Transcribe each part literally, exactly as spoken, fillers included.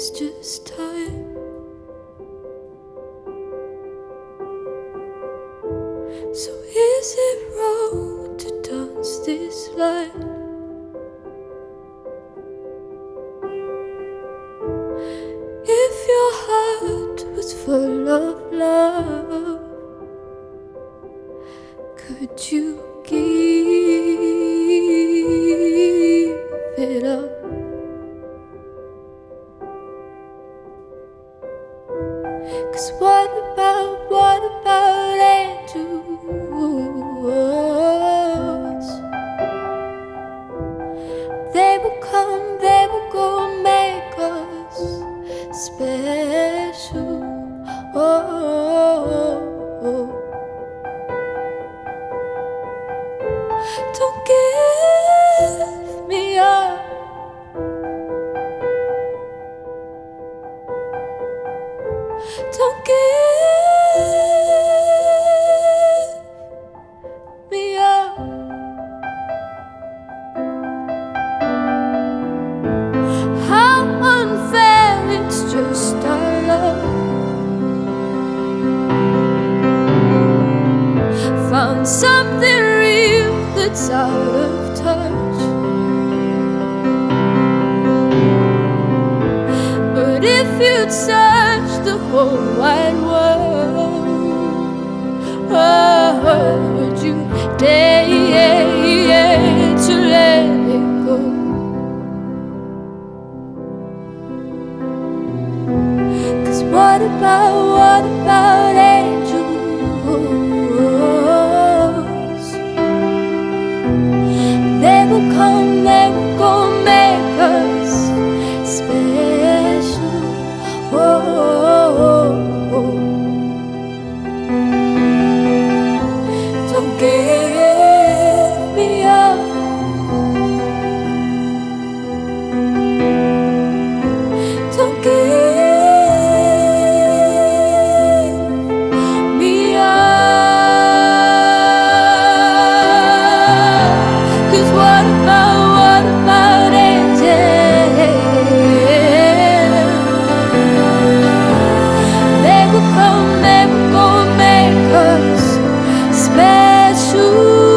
is just time. So is it wrong to dance this line? If your heart was full of love, could you give it up? 'Cause what about, what about angels? They will come, they will go, make us special. Oh, oh, oh. Don't give me up. Don't give me up. How unfair, it's just our love. Found something real that's out of touch. But if you'd search the whole wide world, oh, would you dare to let it go? 'Cause what about, what about angels? They will come, they will go, make us special. Oh, oh, oh. Don't give me up. Don't give me up. 'Cause what about, what about angels? They will come, they will go, make us special.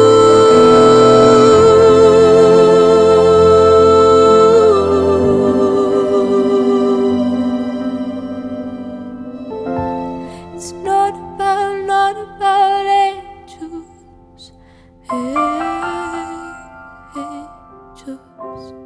It's not about, not about angels, angels.